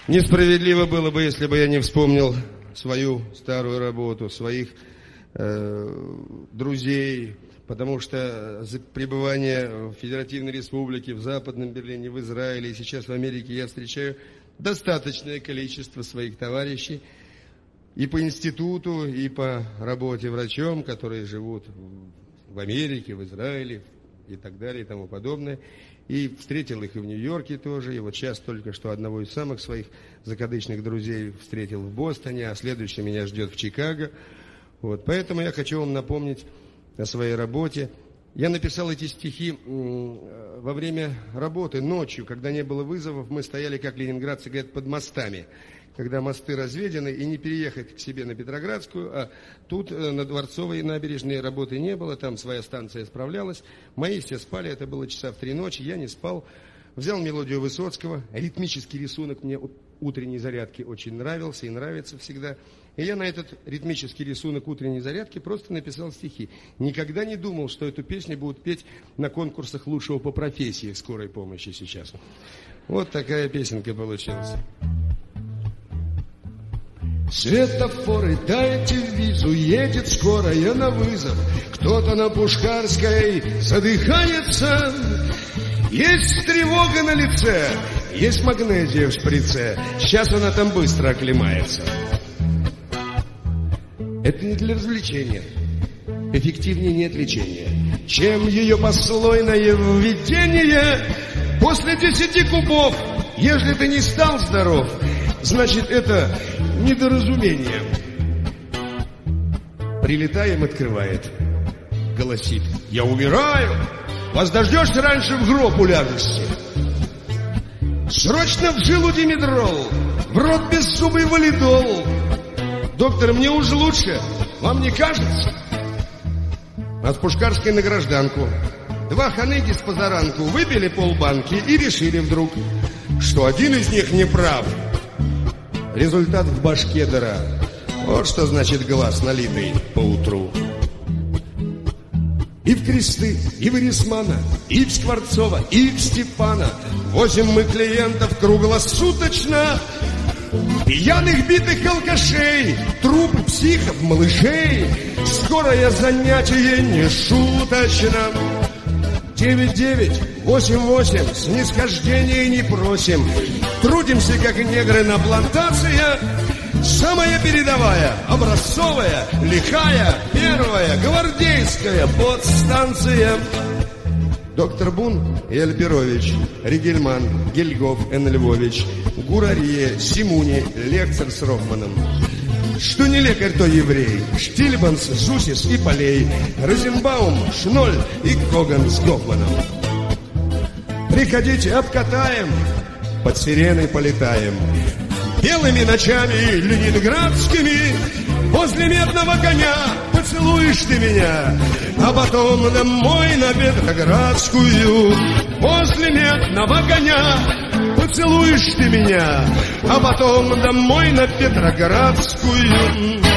Несправедливо было бы, если бы я не вспомнил свою старую работу, своих друзей, потому что за пребывание в Федеративной Республике, в Западном Берлине, в Израиле и сейчас в Америке я встречаю достаточное количество своих товарищей и по институту, и по работе врачом, которые живут в Америке, в Израиле и так далее и тому подобное. И встретил их и в Нью-Йорке тоже, и вот сейчас только что одного из самых своих закадычных друзей встретил в Бостоне, а следующий меня ждет в Чикаго. Вот, поэтому я хочу вам напомнить о своей работе. Я написал эти стихи во время работы, ночью, когда не было вызовов, мы стояли, как ленинградцы говорят, под мостами, когда мосты разведены, и не переехать к себе на Петроградскую, а тут на Дворцовой набережной работы не было, там своя станция справлялась. Мои все спали, это было часа в 3 ночи, я не спал. Взял мелодию Высоцкого, ритмический рисунок мне утренней зарядки очень нравился и нравится всегда. И я на этот ритмический рисунок утренней зарядки просто написал стихи. Никогда не думал, что эту песню будут петь на конкурсах лучшего по профессии скорой помощи сейчас. Вот такая песенка получилась. Светофоры, дайте визу, едет скорая на вызов. Кто-то на Пушкарской задыхается. Есть тревога на лице, есть магнезия в шприце. Сейчас она там быстро оклемается. Это не для развлечения, эффективнее нет лечения, чем ее послойное введение. После 10 кубов, если ты не стал здоров, значит это недоразумение. Прилетаем, открывает, голосит: я умираю, вас дождешься, раньше в гроб уляжешься. Срочно в жилу димедрол, в рот беззубый валидол. Доктор, мне уже лучше, вам не кажется? А с Пушкарской на гражданку 2 ханыги с позаранку выпили полбанки и решили вдруг, что один из них не прав. Результат в башке дыра. Вот что значит глаз налитый поутру. И в Кресты, и в Эрисмана, и в Скворцова, и в Степана 8 мы клиентов круглосуточно. Пьяных битых алкашей, трупы психов, малышей. Скорое занятие не шуточно. 9988, снисхождения не просим. Трудимся, как негры на плантациях. Самая передовая, образцовая, лихая, первая, гвардейская подстанция. Доктор Бун и Альберович, Ригельман, Гельгоф, Н. Львович, Гурарье, Симуни, лекцер с Рофманом. Что не лекарь, то еврей. Штильбанс, Зусис и Полей, Розенбаум, Шноль и Коган с Гофманом. Приходите, обкатаем, под сиреной полетаем. Белыми ночами ленинградскими возле медного коня поцелуешь ты меня, а потом домой на Петроградскую. Возле медного коня поцелуешь ты меня, а потом домой на Петроградскую.